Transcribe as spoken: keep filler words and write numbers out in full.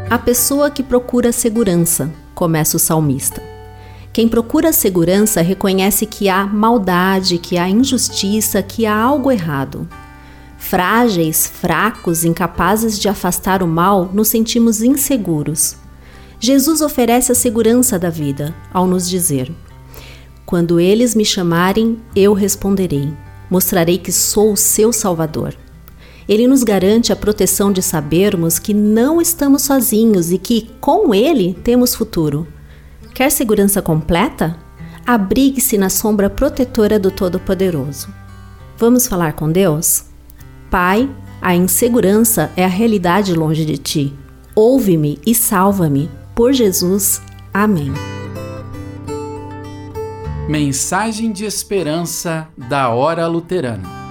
A pessoa que procura segurança, começa o salmista. Quem procura segurança reconhece que há maldade, que há injustiça, que há algo errado. Frágeis, fracos, incapazes de afastar o mal, nos sentimos inseguros. Jesus oferece a segurança da vida, ao nos dizer: quando eles me chamarem, eu responderei. Mostrarei que sou o seu Salvador. Ele nos garante a proteção de sabermos que não estamos sozinhos e que, com Ele, temos futuro. Quer segurança completa? Abrigue-se na sombra protetora do Todo-Poderoso. Vamos falar com Deus? Pai, a insegurança é a realidade longe de Ti. Ouve-me e salva-me. Por Jesus. Amém. Mensagem de esperança da Hora Luterana.